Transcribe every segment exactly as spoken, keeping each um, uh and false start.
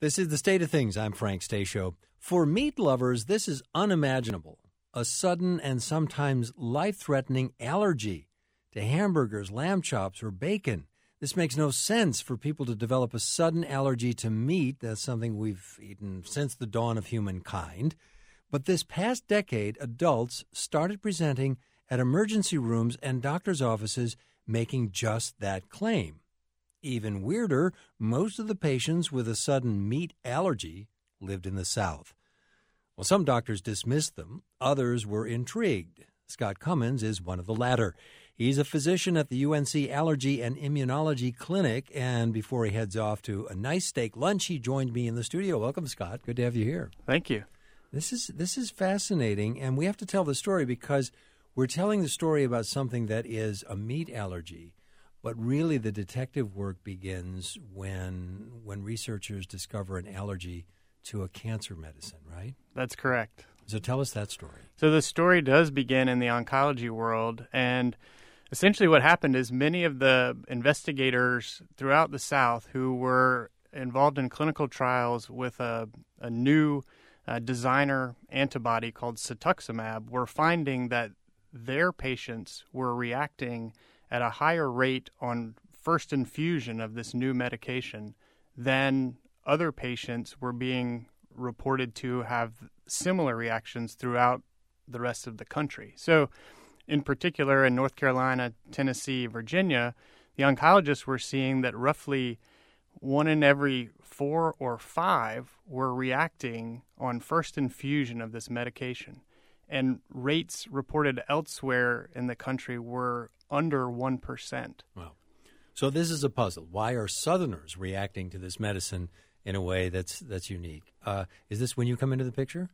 This is The State of Things. I'm Frank Stasio. For meat lovers, this is unimaginable. A sudden and sometimes life-threatening allergy to hamburgers, lamb chops, or bacon. This makes no sense for people to develop a sudden allergy to meat. That's something we've eaten since the dawn of humankind. But this past decade, adults started presenting at emergency rooms and doctors' offices making just that claim. Even weirder, most of the patients with a sudden meat allergy lived in the South. Well, some doctors dismissed them. Others were intrigued. Scott Cummins is one of the latter. He's a physician at the U N C Allergy and Immunology Clinic, and before he heads off to a nice steak lunch, he joined me in the studio. Welcome, Scott. Good to have you here. Thank you. This is this is fascinating, and we have to tell the story because we're telling the story about something that is a meat allergy. But really, the detective work begins when when researchers discover an allergy to a cancer medicine, right? That's correct. So tell us that story. So the story does begin in the oncology world, and essentially what happened is many of the investigators throughout the South who were involved in clinical trials with a, a new uh, designer antibody called cetuximab were finding that their patients were reacting at a higher rate on first infusion of this new medication than other patients were being reported to have similar reactions throughout the rest of the country. So in particular, in North Carolina, Tennessee, Virginia, the oncologists were seeing that roughly one in every four or five were reacting on first infusion of this medication. And rates reported elsewhere in the country were under one percent. Wow. So this is a puzzle. Why are Southerners reacting to this medicine in a way that's that's unique? Uh, is this when you come into the picture?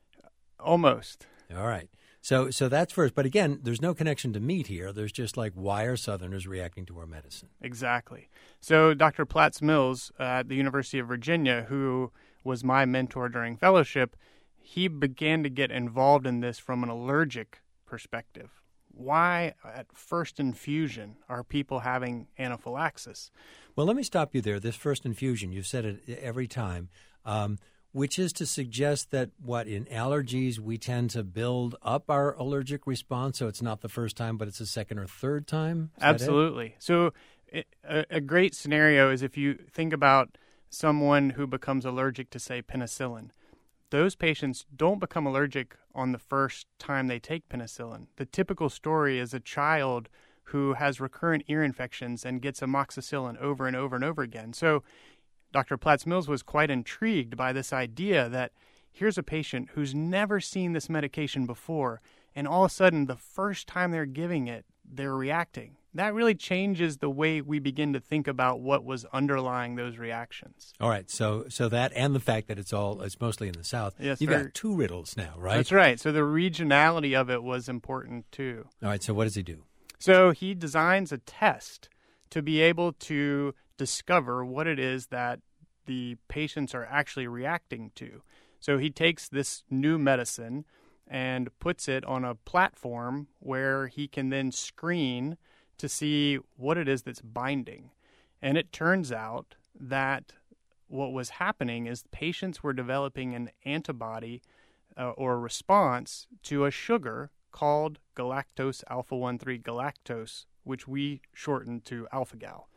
Almost. All right. So so that's first. But again, there's no connection to meat here. There's just like, why are Southerners reacting to our medicine? Exactly. So Doctor Platts Mills uh, at the University of Virginia, who was my mentor during fellowship, he began to get involved in this from an allergic perspective. Why at first infusion are people having anaphylaxis? Well, let me stop you there. This first infusion, you've said it every time, um, which is to suggest that, what, in allergies, we tend to build up our allergic response, so it's not the first time, but it's the second or third time? Is Absolutely. So it, a, a great scenario is if you think about someone who becomes allergic to, say, penicillin. Those patients don't become allergic on the first time they take penicillin. The typical story is a child who has recurrent ear infections and gets amoxicillin over and over and over again. So Doctor Platts Mills was quite intrigued by this idea that here's a patient who's never seen this medication before, and all of a sudden, the first time they're giving it, they're reacting. That really changes the way we begin to think about what was underlying those reactions. All right, so so that and the fact that it's all it's mostly in the South. Yes, You've very, got two riddles now, right? That's right. So the regionality of it was important too. All right, so what does he do? So he designs a test to be able to discover what it is that the patients are actually reacting to. So he takes this new medicine and puts it on a platform where he can then screen to see what it is that's binding. And it turns out that what was happening is patients were developing an antibody uh, or response to a sugar called galactose alpha one three galactose, which we shortened to alpha-gal.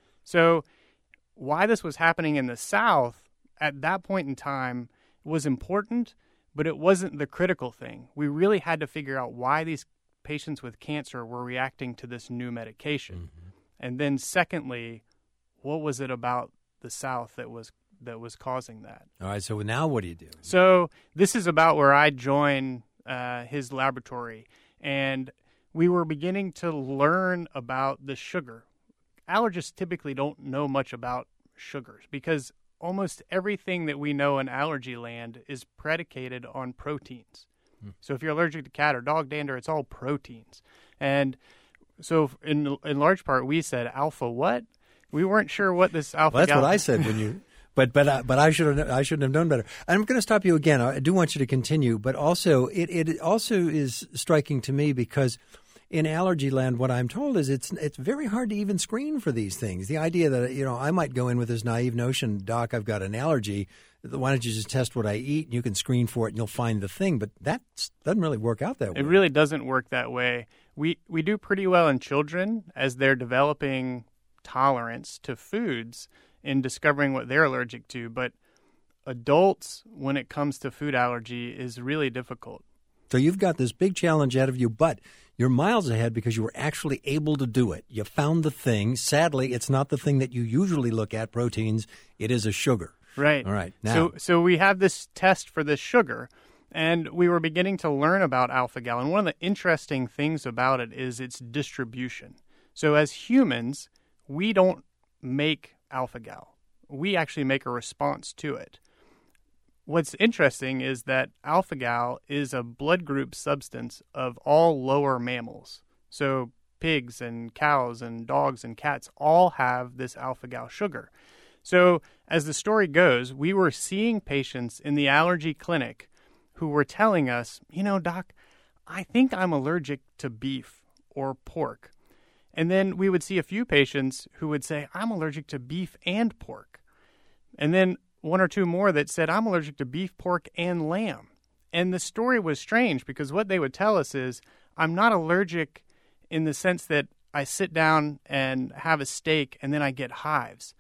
So why this was happening in the South at that point in time was important, but it wasn't the critical thing. We really had to figure out why these patients with cancer were reacting to this new medication. Mm-hmm. And then secondly, what was it about the South that was that was causing that? All right, so now what do you do? So this is about where I join uh, his laboratory, and we were beginning to learn about the sugar. Allergists typically don't know much about sugars because almost everything that we know in allergy land is predicated on proteins. Hmm. So if you're allergic to cat or dog dander, it's all proteins. And so in in large part, we said, alpha what? We weren't sure what this alpha. Well, that's what I said when you. But but uh, but I should have I shouldn't have known better. I'm going to stop you again. I do want you to continue, but also it it also is striking to me because in allergy land, what I'm told is it's it's very hard to even screen for these things. The idea that, you know, I might go in with this naive notion, Doc, I've got an allergy. Why don't you just test what I eat and you can screen for it and you'll find the thing? But that doesn't really work out that way. It really doesn't work that way. We we do pretty well in children as they're developing tolerance to foods and discovering what they're allergic to. But adults, when it comes to food allergy, is really difficult. So you've got this big challenge ahead of you, but you're miles ahead because you were actually able to do it. You found the thing. Sadly, it's not the thing that you usually look at, proteins. It is a sugar. Right. All right. Now. So, so we have this test for this sugar, and we were beginning to learn about alpha-gal. And one of the interesting things about it is its distribution. So as humans, we don't make alpha-gal. We actually make a response to it. What's interesting is that alpha-gal is a blood group substance of all lower mammals. So pigs and cows and dogs and cats all have this alpha-gal sugar. So as the story goes, we were seeing patients in the allergy clinic who were telling us, you know, Doc, I think I'm allergic to beef or pork. And then we would see a few patients who would say, I'm allergic to beef and pork. And then one or two more that said, I'm allergic to beef, pork, and lamb. And the story was strange because what they would tell us is, I'm not allergic in the sense that I sit down and have a steak and then I get hives.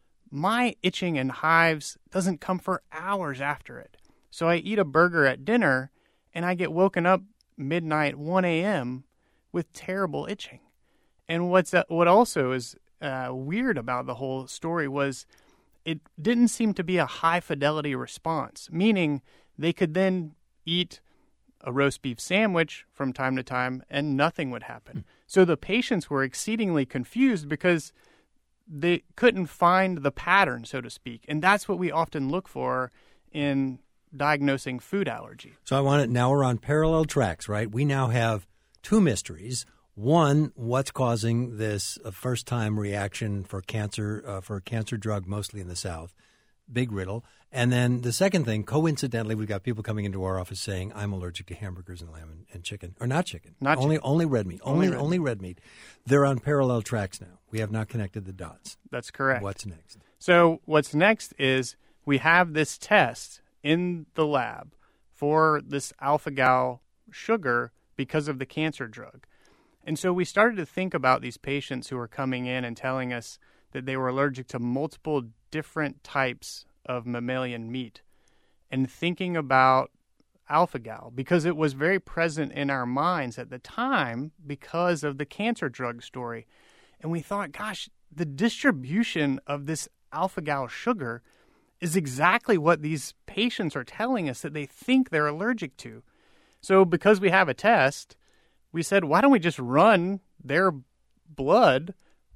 My itching and hives doesn't come for hours after it. So I eat a burger at dinner and I get woken up midnight, one a.m. with terrible itching. And what's uh, what also is uh, weird about the whole story was it didn't seem to be a high-fidelity response, meaning they could then eat a roast beef sandwich from time to time and nothing would happen. Mm. So the patients were exceedingly confused because they couldn't find the pattern, so to speak. And that's what we often look for in diagnosing food allergy. So I want it, now we're on parallel tracks, right? We now have two mysteries. One, what's causing this uh, first-time reaction for cancer, uh, for a cancer drug, mostly in the South? Big riddle. And then the second thing, coincidentally, we've got people coming into our office saying, I'm allergic to hamburgers and lamb and, and chicken. Or not chicken. Not only, chicken. Only red meat. Only, only, red, only meat. red meat. They're on parallel tracks now. We have not connected the dots. That's correct. What's next? So what's next is we have this test in the lab for this alpha-gal sugar because of the cancer drug. And so we started to think about these patients who were coming in and telling us that they were allergic to multiple different types of mammalian meat and thinking about alpha-gal because it was very present in our minds at the time because of the cancer drug story. And we thought, gosh, the distribution of this alpha-gal sugar is exactly what these patients are telling us that they think they're allergic to. So because we have a test, we said, why don't we just run their blood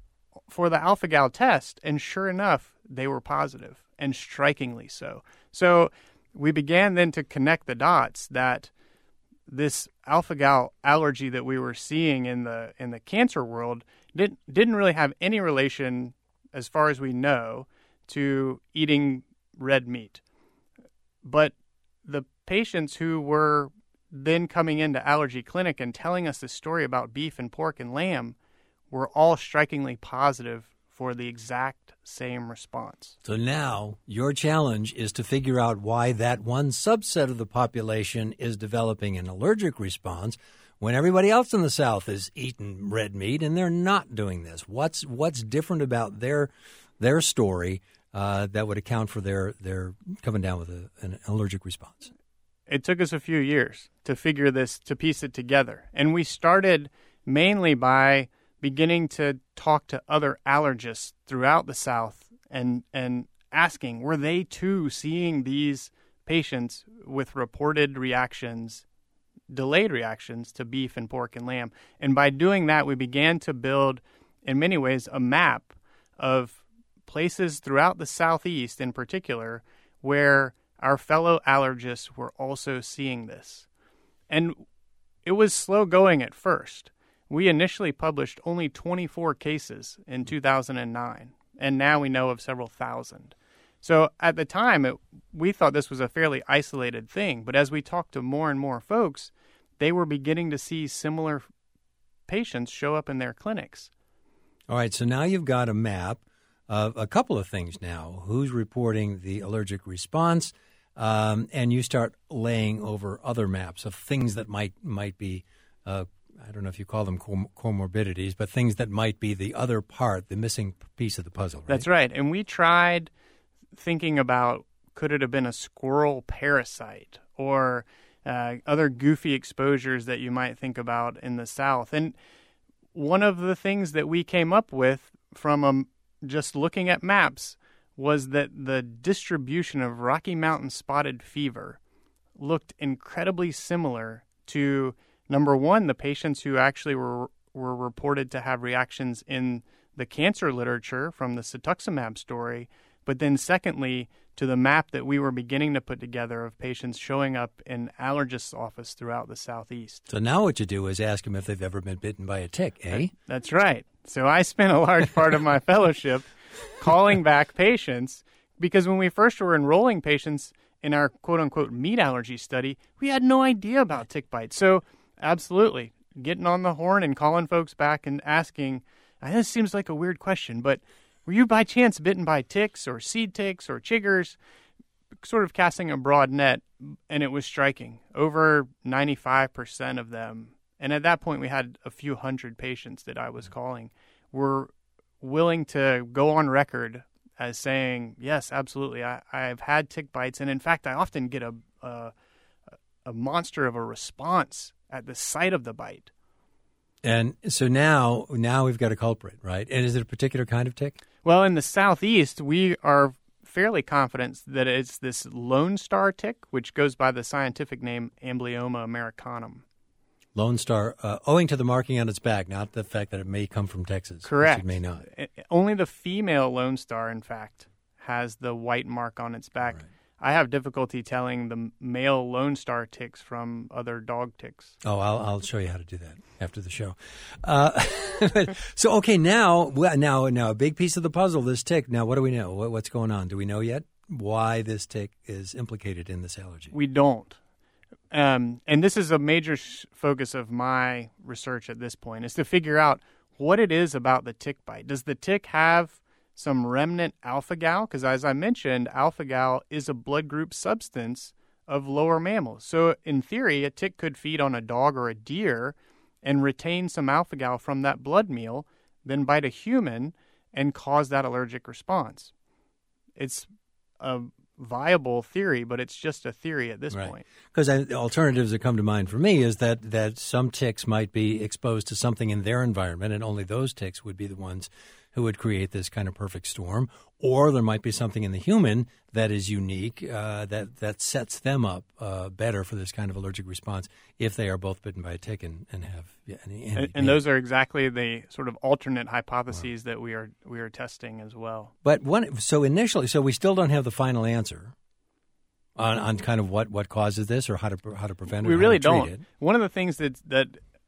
for the alpha-gal test? And sure enough, they were positive, and strikingly so. So we began then to connect the dots that this alpha-gal allergy that we were seeing in the in the cancer world didn't didn't really have any relation, as far as we know, to eating red meat. But the patients who were then coming into allergy clinic and telling us this story about beef and pork and lamb were all strikingly positive for the exact same response. So now your challenge is to figure out why that one subset of the population is developing an allergic response when everybody else in the South is eating red meat and they're not doing this. What's what's different about their their story uh, that would account for their, their coming down with a, an allergic response? It took us a few years to figure this, to piece it together. And we started mainly by beginning to talk to other allergists throughout the South and and asking, were they too seeing these patients with reported reactions, delayed reactions to beef and pork and lamb? And by doing that, we began to build, in many ways, a map of places throughout the Southeast in particular where our fellow allergists were also seeing this. And it was slow going at first. We initially published only twenty-four cases in two thousand nine, and now we know of several thousand. So at the time, it, we thought this was a fairly isolated thing, but as we talked to more and more folks, they were beginning to see similar patients show up in their clinics. All right, so now you've got a map of a couple of things now. Who's reporting the allergic response? Um, and you start laying over other maps of things that might might be, uh, I don't know if you call them com- comorbidities, but things that might be the other part, the missing piece of the puzzle, right? That's right. And we tried thinking about, could it have been a squirrel parasite or uh, other goofy exposures that you might think about in the South? And one of the things that we came up with from um, just looking at maps was that the distribution of Rocky Mountain spotted fever looked incredibly similar to, number one, the patients who actually were were reported to have reactions in the cancer literature from the cetuximab story, but then secondly, to the map that we were beginning to put together of patients showing up in allergists' office throughout the Southeast. So now what you do is ask them if they've ever been bitten by a tick, eh? That's right. So I spent a large part of my fellowship calling back patients, because when we first were enrolling patients in our quote-unquote meat allergy study, we had no idea about tick bites. So absolutely, getting on the horn and calling folks back and asking, and this seems like a weird question, but were you by chance bitten by ticks or seed ticks or chiggers? Sort of casting a broad net, and it was striking. Over ninety-five percent of them, and at that point we had a few hundred patients that I was calling, were willing to go on record as saying, yes, absolutely, I, I've had tick bites. And in fact, I often get a, a, a monster of a response at the site of the bite. And so now, now we've got a culprit, right? And is it a particular kind of tick? Well, in the Southeast, we are fairly confident that it's this Lone Star tick, which goes by the scientific name Amblyomma americanum. Lone Star, uh, owing to the marking on its back, not the fact that it may come from Texas. Correct. It may not. Only the female Lone Star, in fact, has the white mark on its back. Right. I have difficulty telling the male Lone Star ticks from other dog ticks. Oh, I'll, I'll show you how to do that after the show. Uh, so, okay, now, now, now, a big piece of the puzzle, this tick. Now, what do we know? What, what's going on? Do we know yet why this tick is implicated in this allergy? We don't. Um, and this is a major sh- focus of my research at this point, is to figure out what it is about the tick bite. Does the tick have some remnant alpha-gal? Because as I mentioned, alpha-gal is a blood group substance of lower mammals. So in theory, a tick could feed on a dog or a deer and retain some alpha-gal from that blood meal, then bite a human and cause that allergic response. It's a viable theory, but it's just a theory at this right. point. Because alternatives that come to mind for me is that, that some ticks might be exposed to something in their environment, and only those ticks would be the ones who would create this kind of perfect storm. Or there might be something in the human that is unique, uh, that, that sets them up uh, better for this kind of allergic response if they are both bitten by a tick and, and have yeah, any, any, and, and those are exactly the sort of alternate hypotheses wow. that we are we are testing as well. But one, so initially, so we still don't have the final answer on, on kind of what, what causes this or how to how to prevent it. We or really how to treat don't. It. One of the things that that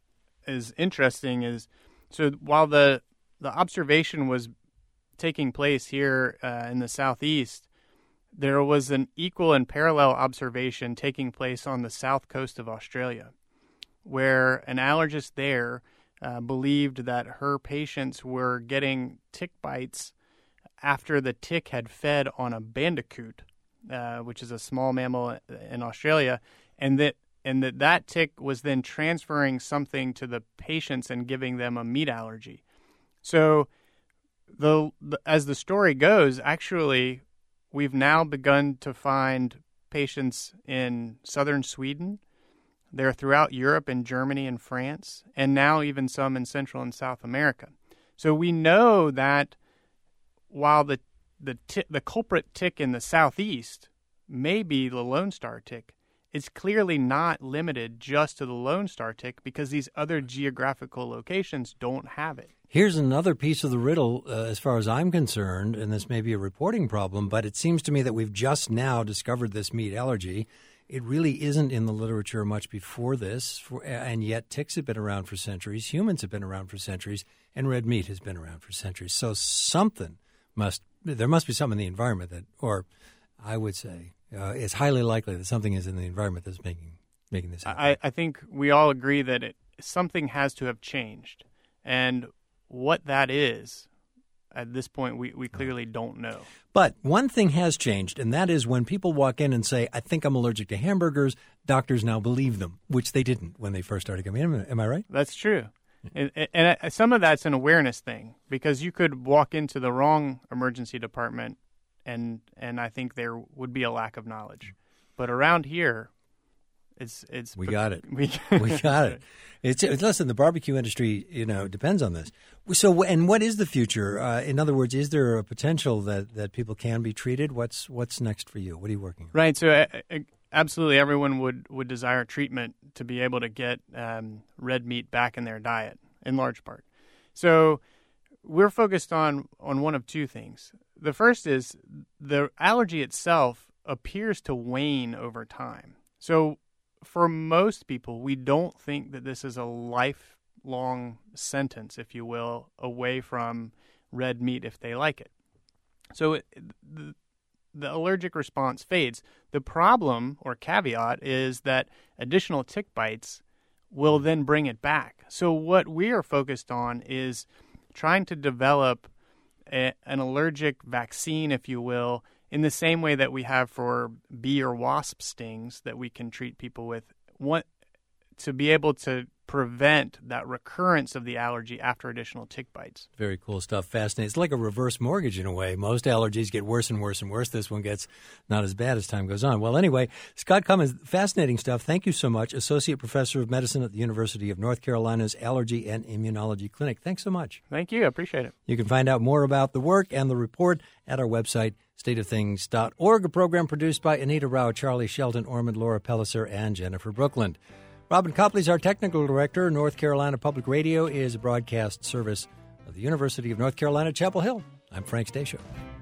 is interesting is, so while the the observation was taking place here uh, in the Southeast, there was an equal and parallel observation taking place on the south coast of Australia, where an allergist there uh, believed that her patients were getting tick bites after the tick had fed on a bandicoot, uh, which is a small mammal in Australia, and that and that that tick was then transferring something to the patients and giving them a meat allergy. So, the, the as the story goes, actually, we've now begun to find patients in southern Sweden. They're throughout Europe and Germany and France, and now even some in Central and South America. So we know that while the the t- the culprit tick in the Southeast may be the Lone Star tick, it's clearly not limited just to the Lone Star tick because these other geographical locations don't have it. Here's another piece of the riddle, uh, as far as I'm concerned, and this may be a reporting problem, but it seems to me that we've just now discovered this meat allergy. It really isn't in the literature much before this, for, and yet ticks have been around for centuries, humans have been around for centuries, and red meat has been around for centuries. So something must, there must be something in the environment that, or I would say, uh, it's highly likely that something is in the environment that's making making this happen. I, I think we all agree that it something has to have changed. And what that is, at this point, we, we clearly don't know. But one thing has changed, and that is when people walk in and say, I think I'm allergic to hamburgers, doctors now believe them, which they didn't when they first started coming in. Am I right? That's true. And, and some of that's an awareness thing, because you could walk into the wrong emergency department, and and I think there would be a lack of knowledge. But around here, it's it's we got it. We, we got it. It's, it's listen. The barbecue industry, you know, depends on this. So, and what is the future? Uh, in other words, is there a potential that, that people can be treated? What's what's next for you? What are you working on? Right. So, uh, absolutely, everyone would, would desire treatment to be able to get um, red meat back in their diet, in large part. So, we're focused on on one of two things. The first is the allergy itself appears to wane over time. So, for most people, we don't think that this is a lifelong sentence, if you will, away from red meat if they like it. So it, the, the allergic response fades. The problem or caveat is that additional tick bites will then bring it back. So what we are focused on is trying to develop a, an allergic vaccine, if you will, in the same way that we have for bee or wasp stings that we can treat people with, want to be able to prevent that recurrence of the allergy after additional tick bites. Very cool stuff. Fascinating. It's like a reverse mortgage in a way. Most allergies get worse and worse and worse. This one gets not as bad as time goes on. Well, anyway, Scott Cummins, fascinating stuff. Thank you so much. Associate Professor of Medicine at the University of North Carolina's Allergy and Immunology Clinic. Thanks so much. Thank you. I appreciate it. You can find out more about the work and the report at our website, state of things dot org, a program produced by Anita Rao, Charlie Shelton, Ormond, Laura Pelliser, and Jennifer Brookland. Robin Copley is our technical director. North Carolina Public Radio is a broadcast service of the University of North Carolina, Chapel Hill. I'm Frank Stasio.